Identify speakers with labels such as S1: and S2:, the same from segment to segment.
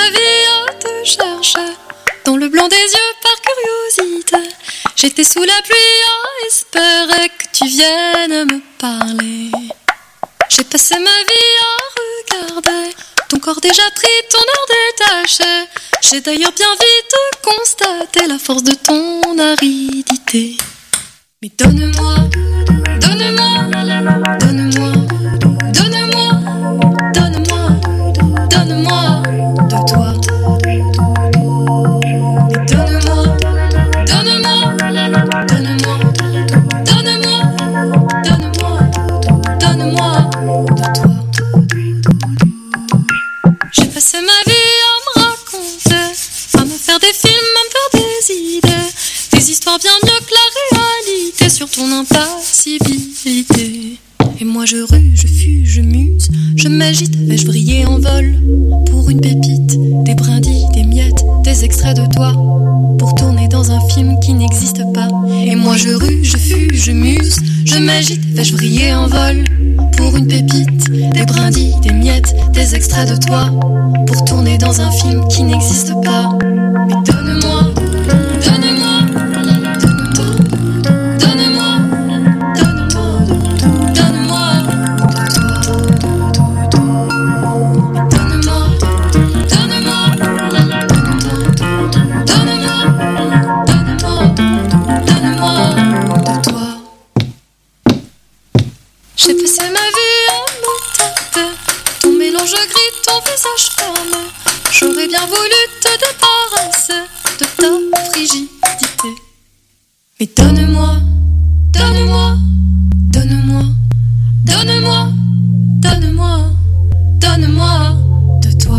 S1: ma vie à te chercher, dans le blanc des yeux par curiosité. J'étais sous la pluie à espérer que tu viennes me parler. J'ai passé ma vie à regarder ton corps déjà pris, ton air détaché. J'ai d'ailleurs bien vite constaté la force de ton aridité. Mais donne-moi, donne-moi, donne-moi, donne-moi, donne-moi, donne-moi de toi. Mais donne-moi, donne-moi, donne-moi, donne-moi, donne-moi, donne-moi de toi. J'ai passé ma vie à me raconter, à me faire des films, à me faire des idées, des histoires bien mieux que la réalité sur ton impassibilité. Et moi je rue, je fuis, je muse, je m'agite, vais-je vriller en vol pour une pépite, des brindilles, des miettes, des extraits de toi, pour tourner dans un film qui n'existe pas. Et moi je rue, je fuis, je muse, je m'agite, vais-je vriller en vol pour une pépite, des brindilles, des miettes, des extraits de toi, pour tourner dans un film qui n'existe pas. Mais donne-moi, donne-moi, donne-moi, donne-moi, donne-moi de toi. Donne-moi, donne-moi, donne-moi, donne-moi de toi. J'ai passé ma vie à me taper ton mélange gris, ton visage fermé. J'aurais bien voulu te débarrasser de ta frigidité. Mais donne-moi, donne-moi, donne-moi, donne-moi, donne-moi, donne-moi de toi.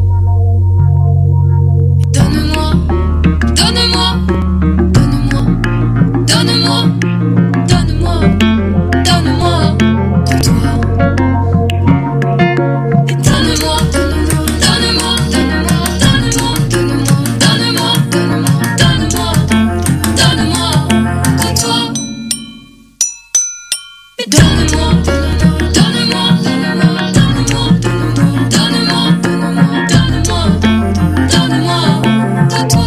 S1: Mais donne-moi, donne-moi, donne-moi, donne-moi, donne-moi, donne-moi de toi. Et donne-moi, donne-moi, donne-moi, donne-moi, donne-moi, donne-moi, donne-moi, donne-moi, donne-moi de toi. Et donne-moi, donne-moi, donne-moi, donne-moi, donne-moi, donne-moi, donne-moi, donne-moi de toi.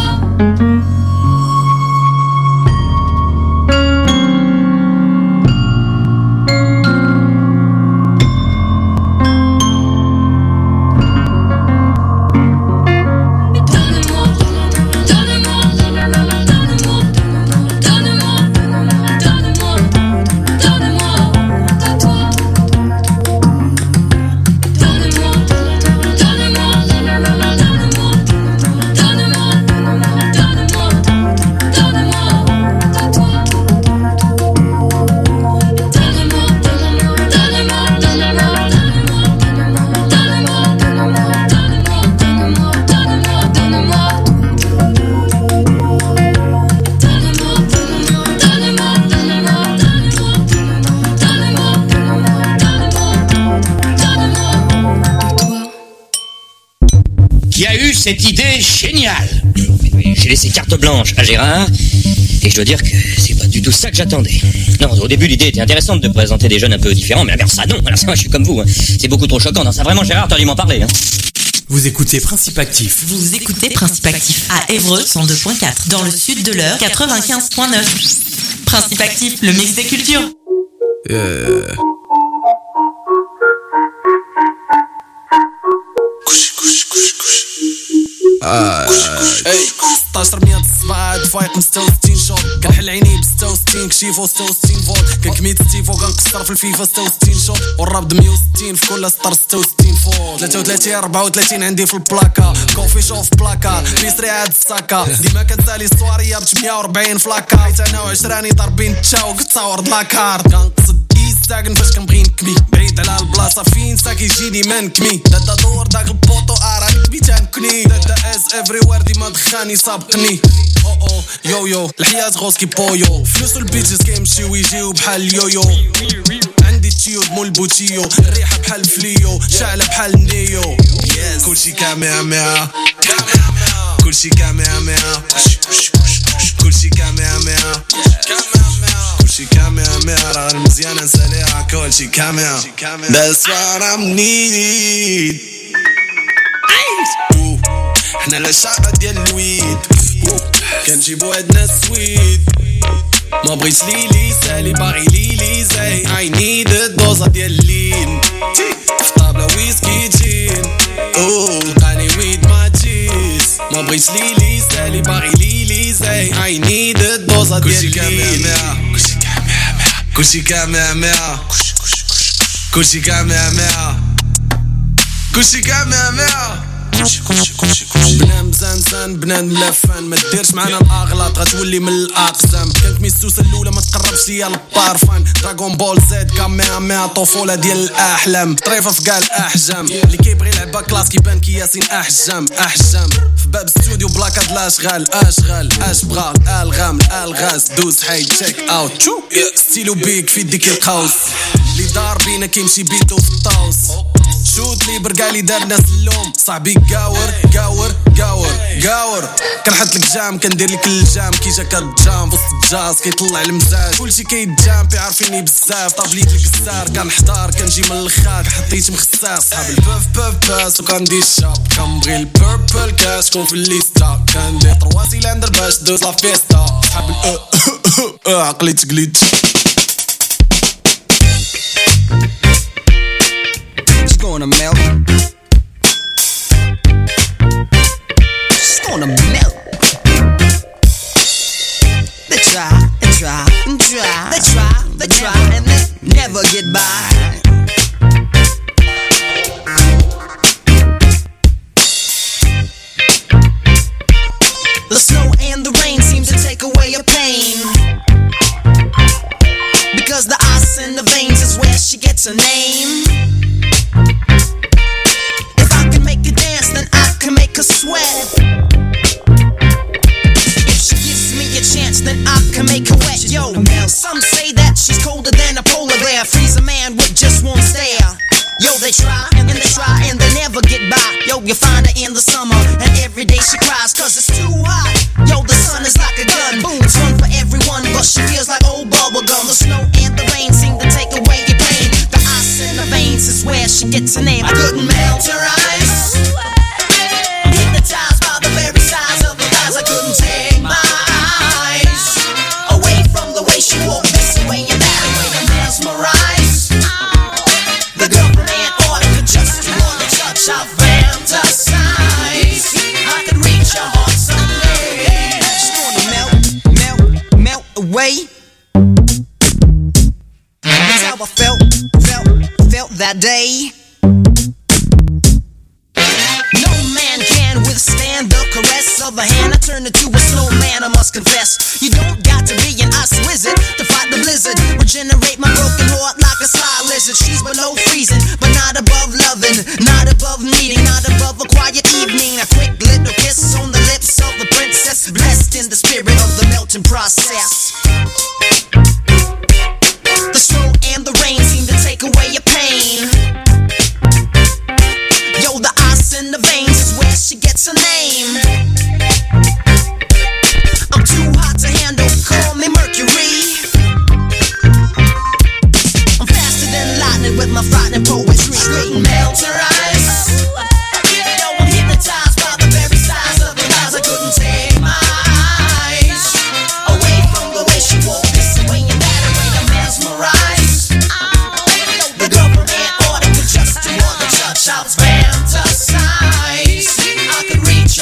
S2: Qui a eu cette idée géniale? J'ai laissé carte blanche à Gérard, et je dois dire que c'est pas du tout ça que j'attendais. Non, au début l'idée était intéressante de présenter des jeunes un peu différents, mais alors ça non, alors ça moi je suis comme vous, hein. C'est beaucoup trop choquant, non ça vraiment Gérard, t'aurais dû m'en parler. Hein.
S3: Vous écoutez Principe Actif.
S4: Vous écoutez Principe Actif à Évreux 102.4, dans le sud de l'Eure 95.9. Principe Actif, le mix des cultures.
S5: Hey 16 الصباح فايق 66 شوط كنحل عيني ب 66 كشيفو 66 فولت كنكميت ستيفو كنكسر في الفيفا 66 شوط والرابط 160 في كل سطر 66 فولت 33 34 عندي في البلاكا كوفي شوف بلاكا بيسري عاد الساكا ديما كنسالي ستواريا ب 140 فلاكا حيت انا وعشراني ضاربين تشاو كتصاور لاكار كنقصد ساكن فاش كنبغي نكمي بعيد على البلاصه فين ساكي يجيني ما نكمي دادا دور داك البوطو راني كبيت نكني دادا اس افري وير ديما دخاني سابقني او يو يو الحياه غوسكي بويو فلوس البيتس كيمشيو ويجيو بحال اليويو عندي تشيود مول بوتيو الريحه بحال فليو شاعله بحال النيو كلشي كاميرا كلشي كاميرا كلشي كاميرا كلشي كاميرا راه المزيانه نساليها كلشي كاميرا That's what I need من على شعرة ديال الويد كنجيبو عندنا السويد ما بغيتش ليلي سالي باغي ليلي زي I need الدوزة ديال اللين في طابلة ويسكي جين تلقاني ويد ما تجيش ما بغيتش ليلي سالي باغي ليلي زي I need الدوزة ديال اللين كلشي كامع مع كلشي كامع مع كلشي كامع مع بنام زنزان بنان ملفان ما ديرش معنا الاغلاط غتولي من الاقزام كانت ميسوسه الاولى ما تقربش ليا البارفان دراغون بول زد كاميا طفوله ديال الاحلام طريفه في كاع الاحجام اللي كيبغي يلعبها كلاس كيبان كي ياسين احجام في باب ستوديو بلاكاد الاشغال اش بغا الالغام الالغاز دوز حي تشيك اوت شو ستيلو بيك في ديك القوس اللي دار بينا كيمشي بيتو في الطاوس شوت لي برقالي دار ناس اللوم صاحبي قاور كنحط لك جام كندير لك الجام كي جا كتجام وسط الجاز كيطلع المزاج كلشي كيتجام بيعرفيني بزاف طابليت الكسار كنحضر كنجي من الخاك حطيت مخصاص صحاب البوف باس وكندير الشاب كنبغي البيربل كاش كون في الليستا كندير 3 سيلندر باش دوز لا فيستا صحاب عقلي تقليد
S6: gonna melt. She's gonna melt. They try and try and try. They try and they never get by. The snow and the rain seem to take away your pain, because the ice in the veins is where she gets her name. Sweat. If she gives me a chance, then I can make her wet. Yo, some say that she's colder than a polar bear. Freeze a man with just one stare. Yo, they try and they never get by. Yo, you find her in the summer and every day she cries cause it's too hot. Yo, the sun is like a gun. Boom, it's fun for everyone, but she feels like old bubble gum. The snow and the rain seem to take away your pain. The ice in the veins is where she gets her name. I couldn't melt her ice. Hypnotized by the very size of the lies. I couldn't take my eyes away from the way she walked this way and that way and mesmerized. The girl from Antarctica just wanna touch. I fantasize I could reach your heart someday. Just wanna melt away. That's how I felt that day. Withstand the caress of a hand. I turn into a snowman, I must confess. You don't got to be an ice wizard to fight the blizzard. Regenerate my broken heart like a sly lizard. She's below freezing, but not above loving, not above needing, not above a quiet evening. A quick little kiss on the lips of the princess, blessed in the spirit of the melting process. The snow and the rain seem to take away your pain. Yo, the ice in the veins is where she gets her name. I'm too hot to handle, call me Mercury. I'm faster than lightning with my frightening poetry. Couldn't melt her ice. Yo, I'm hypnotized by the very size of the lies. I couldn't take my eyes away from the way she walked this way and that way. I'm mesmerized. The girl from Antarctica just wanna touch. I was fantasize I could reach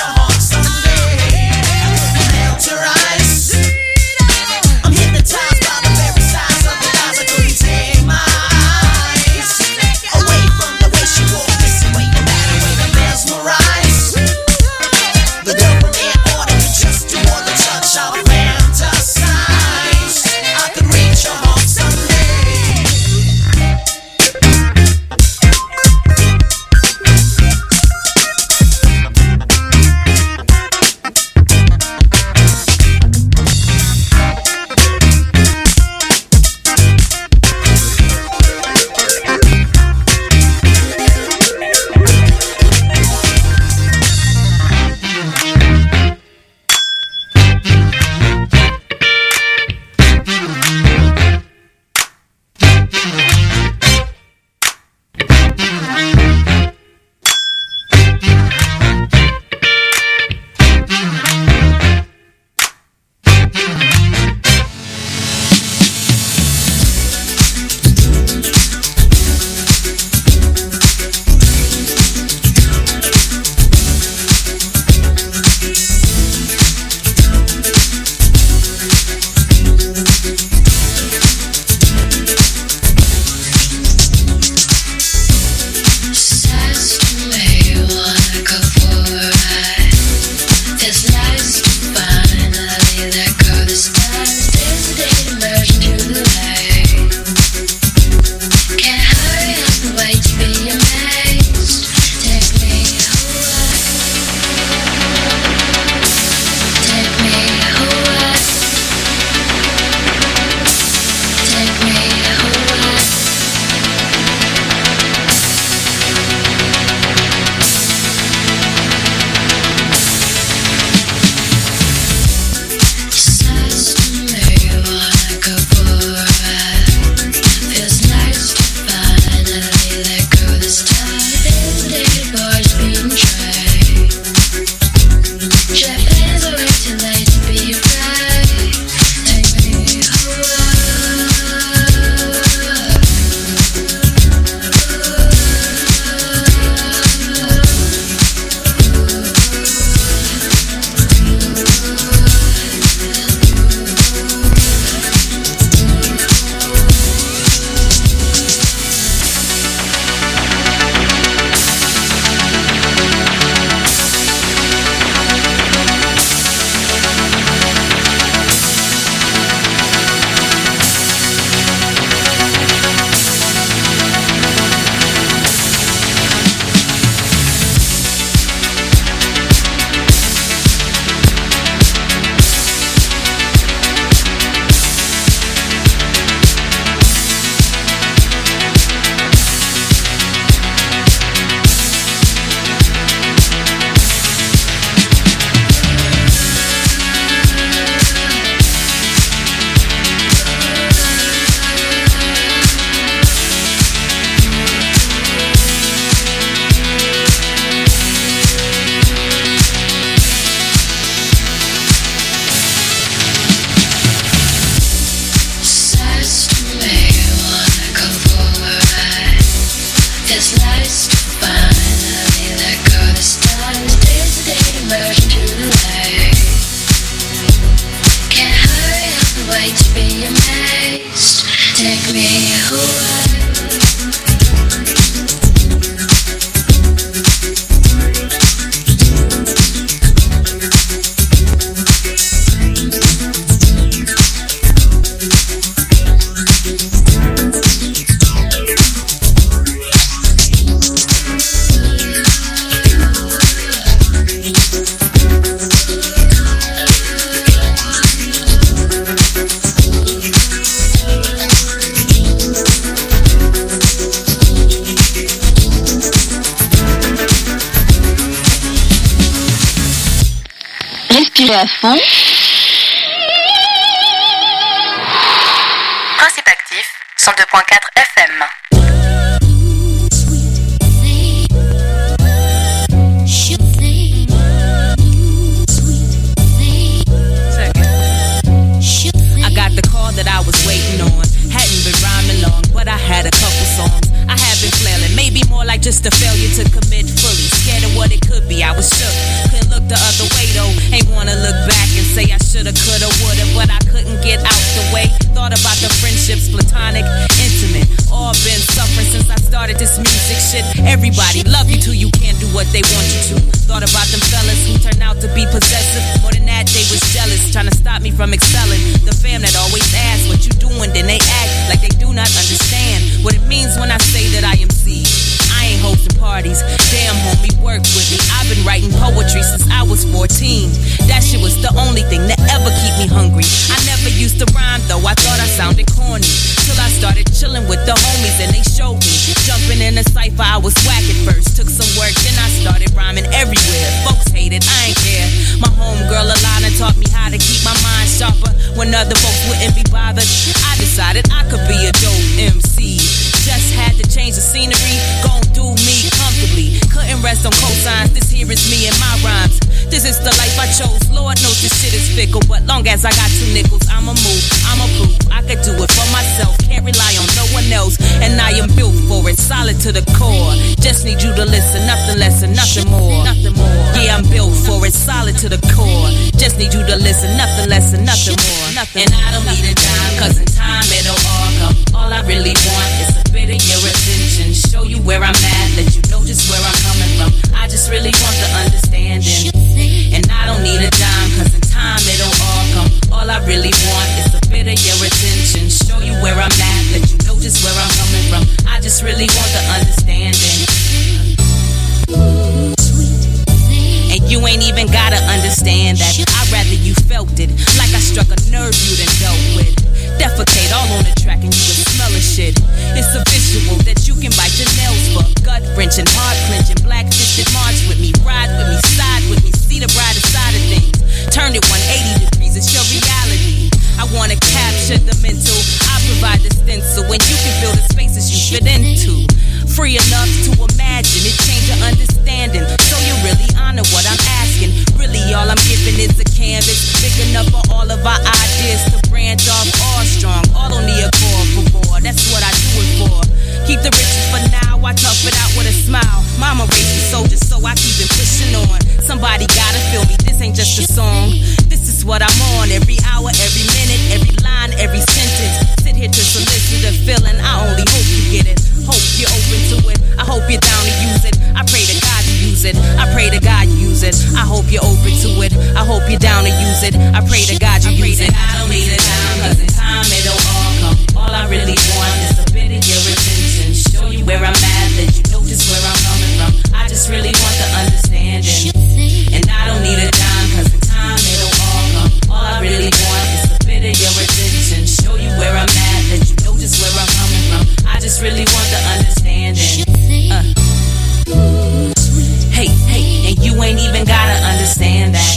S7: Respirez à fond.
S4: Principe actif, 102.4 FM.
S8: That I was waiting on. Hadn't been rhyming long, but I had a couple songs. I have been flailing, maybe more like just a failure to commit fully. Scared of what it could be, I was shook. Couldn't look the other way though. Ain't wanna look back and say I shoulda, coulda, woulda, but I couldn't get out the way. Thought about the friendships, platonic, intimate. All been suffering since I started this music shit. Everybody love you till you can't do what they want you to. Thought about them fellas who turned out to be possessive. More than that, they was jealous, trying to stop me from excelling. The fam that always ask what you doing, then they act like they do not understand what it means when I say that I am C. I ain't hosting parties, damn homie, work with me. I've been writing poetry since I was 14. That shit was the only thing that ever keep me hungry. I never used to rhyme though, I thought I sounded corny. Till I started chilling with the homies and they showed me. Jumping in a cypher, I was whack at first. Took some work, then I started rhyming everywhere. Folks hated, I ain't care. My homegirl Alana taught me how to keep my mind sharper when other folks wouldn't be bothered. I decided I could be a dope MC. Just had to change the scenery, gon' do me comfortably. Couldn't rest on cosigns, this here is me and my rhymes. This is the life I chose, Lord knows this shit is fickle. But long as I got 2 nickels, I'ma move, I'ma prove I could do it for myself, can't rely on no one else. And I am built for it, solid to the core. Just need you to listen, nothing less and nothing more. Yeah, I'm built for it, solid to the core. Just need you to listen, nothing less and nothing more. And I don't need a dime, cause in time it'll all come. All I really want is a bit of your attention. Show you where I'm at, let you know just where I'm coming from. I just really want the understanding. And I don't need a dime, cause in time it'll all come. All I really want is a bit of your attention. Show you where I'm at, let you know just where I'm coming from. I just really want the understanding. And you ain't even gotta understand that. I'd rather you felt it, like I struck a nerve you done dealt with. Defecate all on the track and you can smell a shit. It's a visual that you can bite your nails for. Gut wrenching, heart clenching, black fisted march with me. Ride with me, side with me, see the brighter side of things. Turn it 180 degrees, it's your reality. I wanna capture the mental, I provide the stencil, and you can fill the spaces you fit into. Free enough to imagine it, change your understanding, so you really honor what I'm asking. Really all I'm giving is a canvas, big enough for all of our ideas to branch off all strong, all on the accord for more, that's what I do it for. Keep the riches for now, I tough it out with a smile. Mama raised me soldiers, so I keep it pushing on. Somebody gotta feel me, this ain't just a song. This is what I'm on, every hour, every minute, every line, every sentence. Sit here to solicit a feeling, I only hope you get it. Hope you're open to it, I hope you're down to use it. I pray to God you use it, I pray to God you use it. I hope you're open to it, I hope you're down to use it. I pray to God you use it. I don't need a dime, cause in time it'll all come. All I really want is a bit of your attention. Show you where I'm at, let you know just where I'm coming from. I just really want the understanding. And I don't need a dime, cause in time it'll all come. All I really want is a bit of your attention. Show you where I'm at, let you know just where I'm coming from. I just really want the understanding. Hey, and you ain't even gotta understand that.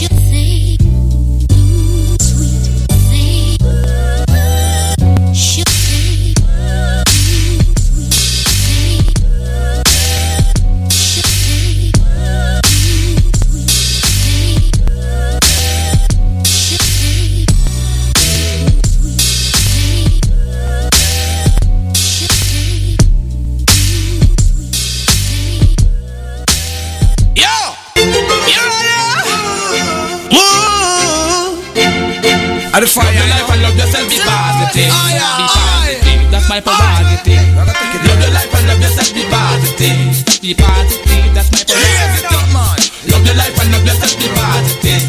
S5: I define your life and love yourself, be positive. Be positive, that's my prerogative. Love your life and love yourself, be positive. Be positive, that's my prerogative. Love your life and love yourself, be positive.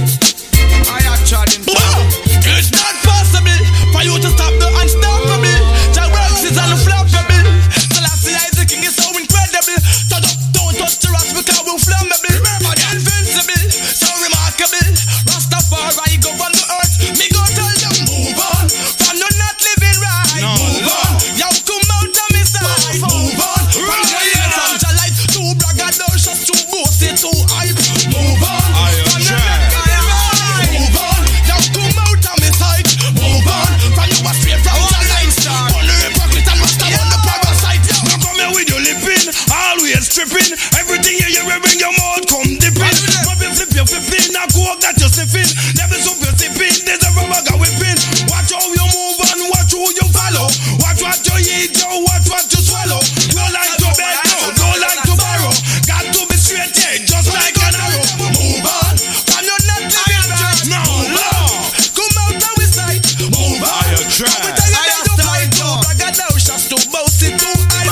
S5: It's not possible for you to stop the unstoppable. Your works is unflappable. Selassie is the king, is so incredible. Don't touch the rocks because we're flammable. Invincible, so remarkable. Rastafari go on the earth. Me go tell them move on. From you're not living right. No, move on. Yo, come out of me side. Move on. From your life, too braggadocious, too
S7: in a coke that you're sniffing. Never so you're sipping, there's a rubber guy whipping. Watch how you move and watch who you follow. Watch what you eat, yo, watch what you swallow. Don't like to beg, no, don't like to borrow. Got to be straight, yeah, just like an arrow. Move on, and you're not living right. No, Lord, come out of his sight. Move on, I try. Just to boast it too high.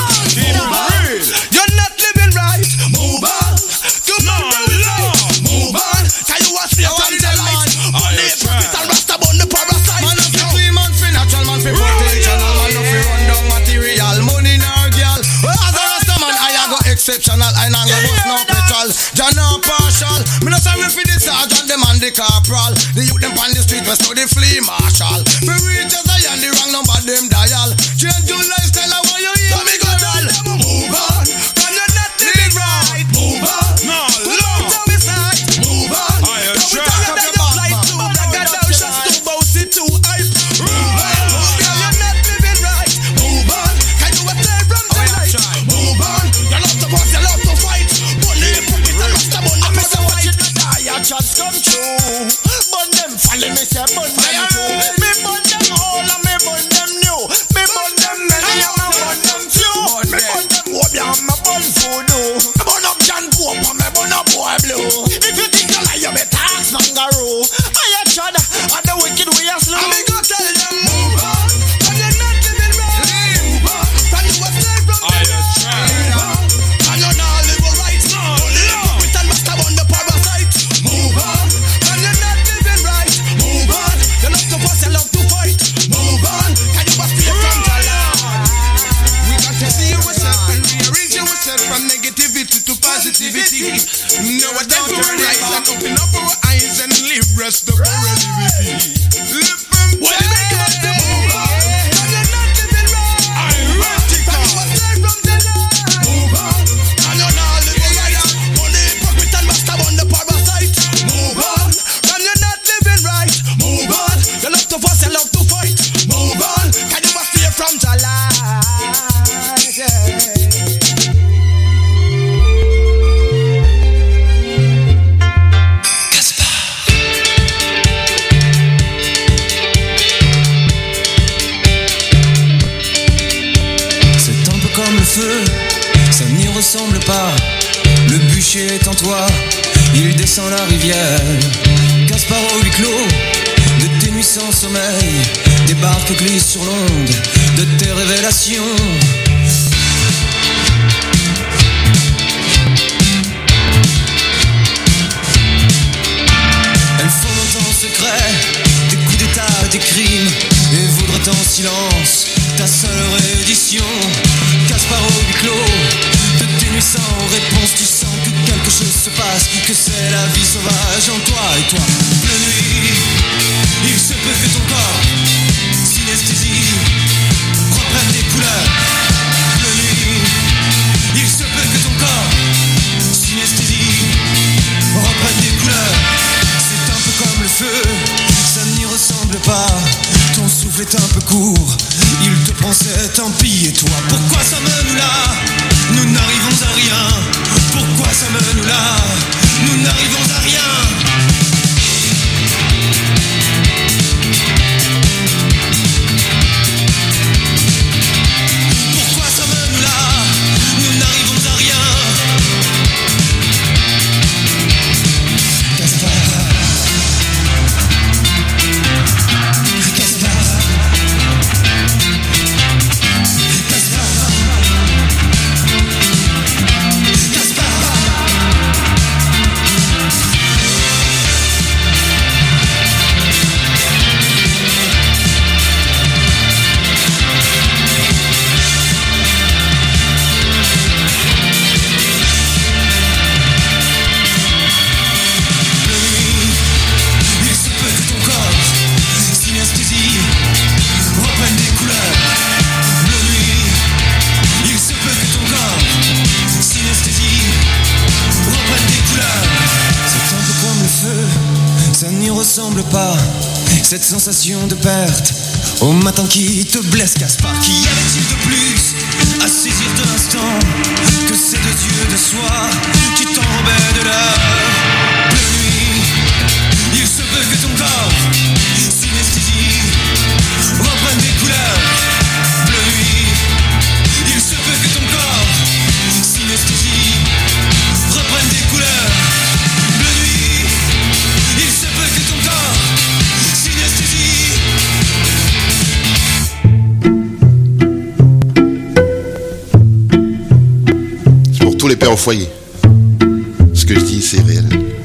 S7: You're not living right. Move on. Come on, Lord. Move on. Can you watch me from the light? Money, profit and rasta on the parasite. Man of the clean man fi natural, man fi potential. Man of the run down material. Money nor girl. Well, as a rasta man, I go exceptional. I not go bust no petrol. Jah no partial. Me no sorry for the sergeant, them and the corporal. The youth them on the street, we study flea marshal. We reach as I and the wrong number them dial. Change your lifestyle, I want you hear me go down. Move on, and you're not living right. Move on, no, Lord. Tell me side. Move on, I try. Come you fly too, like a down shots too, bossy too hype. Move on, and you're not living right. Move on, can you stay from the night? Move on, you love to boss, you love to fight. Money, put it on the stubborn. I'm so watching the dire chance come true. But them follow me, say, but them too. Me burn them all and me burn them new. Me burn them many and me burn them few. Me burn them hope ya and me burn voodoo. Me burn up John Pope and me burn up Boy Blue. If you think you lie, you better ask Mangaroo. I a chad and the wicked way a slow. And me go tell them move on, and you're not living right. Move on, and you a stay from the night. Move on, and you're not living right. Only hypocrite and master on the parasite. Move on, and you're not living right. Move on, you love to fuss, you love to fight. Move on, can you must be from the light? We got to see yourself and rearrange yourself from negativity to positivity. Know what down to right and open up our eyes and live rest of our relativity. Live from what you make us to move on, and you're not living right. I'm radical. And you must stay from the light. Move on, and you're not living right. Only hypocrite and master on the parasite. Move on, and you're not living right. Move on, you love to fuss, you love to fight. Move on, can you must stay from the light? Yeah.
S9: C'est un peu comme le feu, ça n'y ressemble pas. Le bûcher est en toi, il descend la rivière. Gaspard au huis clos, de tes nuits sans sommeil, des barques glissent sur l'onde de tes révélations. Elles font en secret des coups d'état, des crimes, et voudraient en silence ta seule réédition. Gaspard au huis clos, de tes nuits sans réponse, tu sens que quelque chose se passe, que c'est la vie sauvage en toi. Et toi, la nuit, il se peut que ton corps, synesthésie, reprenne des couleurs. La nuit, il se peut que ton corps, synesthésie, reprenne des couleurs. C'est un peu comme le feu, ça n'y ressemble pas. Ton souffle est un peu court, il te pensait tant pis. Et toi, pourquoi sommes-nous là? Nous n'arrivons à rien. Pourquoi sommes-nous là? Nous n'arrivons à rien. Pourquoi sommes-nous là? Nous n'arrivons à rien. Ressemble pas cette sensation de perte au matin qui te blesse. Gaspard, qu'y avait-il de plus à saisir de l'instant que ces deux yeux de soie qui t'enrobaient de l'heure? De nuit,
S10: tous les pères au foyer. Ce que je dis, c'est réel.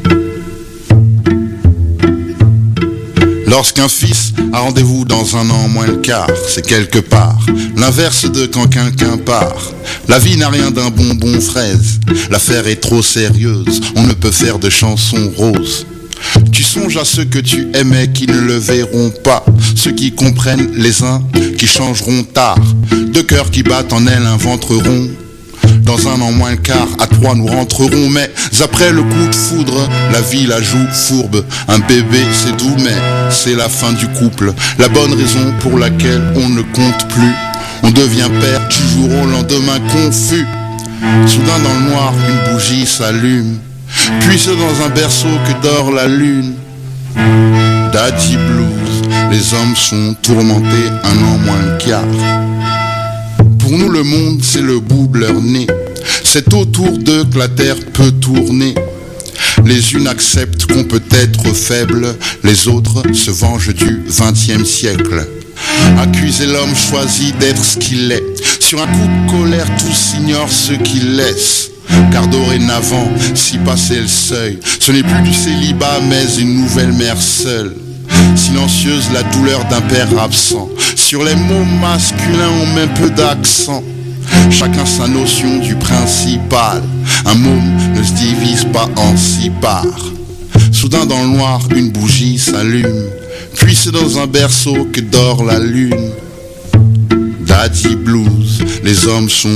S10: Lorsqu'un fils a rendez-vous dans un an moins le quart, c'est quelque part l'inverse de quand quelqu'un part. La vie n'a rien d'un bonbon fraise, l'affaire est trop sérieuse, on ne peut faire de chansons roses. Tu songes à ceux que tu aimais qui ne le verront pas, ceux qui comprennent les uns qui changeront tard, deux cœurs qui battent en elles un ventre rond. Dans un an moins le quart, à 3 nous rentrerons, mais après le coup de foudre, la vie la joue fourbe. Un bébé c'est doux mais c'est la fin du couple, la bonne raison pour laquelle on ne compte plus. On devient père du jour au lendemain confus. Soudain dans le noir une bougie s'allume, puis c'est dans un berceau que dort la lune. Daddy Blues, les hommes sont tourmentés un an moins le quart. Pour nous le monde c'est le bout de leur nez, c'est autour d'eux que la terre peut tourner. Les unes acceptent qu'on peut être faible, les autres se vengent du 20e siècle. Accuser l'homme choisit d'être ce qu'il est, sur un coup de colère tous ignorent ce qu'il laisse. Car dorénavant, si passé le seuil, ce n'est plus du célibat mais une nouvelle mère seule. Silencieuse la douleur d'un père absent, sur les mots masculins on met peu d'accent. Chacun sa notion du principal, un môme ne se divise pas en 6 parts. Soudain dans le noir une bougie s'allume, puis c'est dans un berceau que dort la lune. Daddy Blues, les hommes sont